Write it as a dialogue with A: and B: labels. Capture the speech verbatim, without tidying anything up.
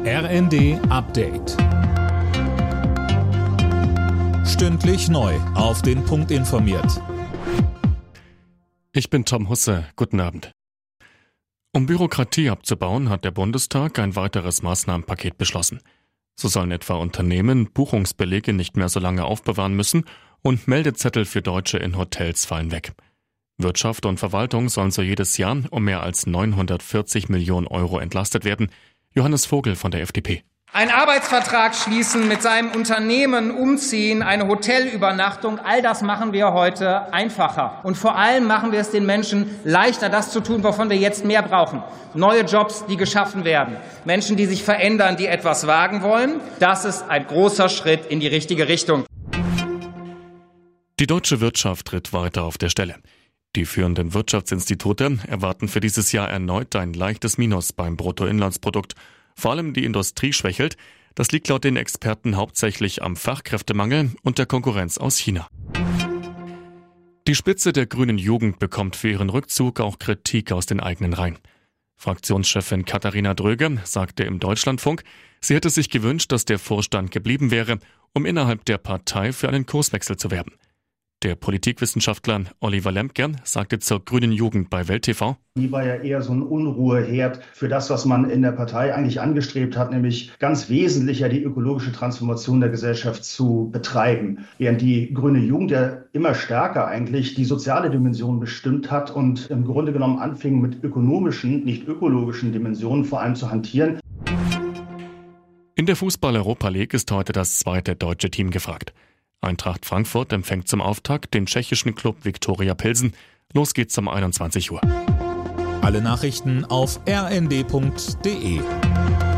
A: R N D Update. Stündlich neu auf den Punkt informiert.
B: Ich bin Tom Husse. Guten Abend. Um Bürokratie abzubauen, hat der Bundestag ein weiteres Maßnahmenpaket beschlossen. So sollen etwa Unternehmen Buchungsbelege nicht mehr so lange aufbewahren müssen und Meldezettel für Deutsche in Hotels fallen weg. Wirtschaft und Verwaltung sollen so jedes Jahr um mehr als neunhundertvierzig Millionen Euro entlastet werden. Johannes Vogel von der F D P.
C: Ein Arbeitsvertrag schließen, mit seinem Unternehmen umziehen, eine Hotelübernachtung, all das machen wir heute einfacher. Und vor allem machen wir es den Menschen leichter, das zu tun, wovon wir jetzt mehr brauchen. Neue Jobs, die geschaffen werden. Menschen, die sich verändern, die etwas wagen wollen. Das ist ein großer Schritt in die richtige Richtung.
B: Die deutsche Wirtschaft tritt weiter auf der Stelle. Die führenden Wirtschaftsinstitute erwarten für dieses Jahr erneut ein leichtes Minus beim Bruttoinlandsprodukt. Vor allem die Industrie schwächelt. Das liegt laut den Experten hauptsächlich am Fachkräftemangel und der Konkurrenz aus China. Die Spitze der grünen Jugend bekommt für ihren Rückzug auch Kritik aus den eigenen Reihen. Fraktionschefin Katharina Dröge sagte im Deutschlandfunk, sie hätte sich gewünscht, dass der Vorstand geblieben wäre, um innerhalb der Partei für einen Kurswechsel zu werben. Der Politikwissenschaftler Oliver Lemke sagte zur grünen Jugend bei Welt T V:
D: Die war ja eher so ein Unruheherd für das, was man in der Partei eigentlich angestrebt hat, nämlich ganz wesentlich ja die ökologische Transformation der Gesellschaft zu betreiben. Während die grüne Jugend ja immer stärker eigentlich die soziale Dimension bestimmt hat und im Grunde genommen anfing mit ökonomischen, nicht ökologischen Dimensionen vor allem zu hantieren.
B: In der Fußball-Europa League ist heute das zweite deutsche Team gefragt. Eintracht Frankfurt empfängt zum Auftakt den tschechischen Klub Viktoria Pilsen. Los geht's um einundzwanzig Uhr.
A: Alle Nachrichten auf r n d punkt d e.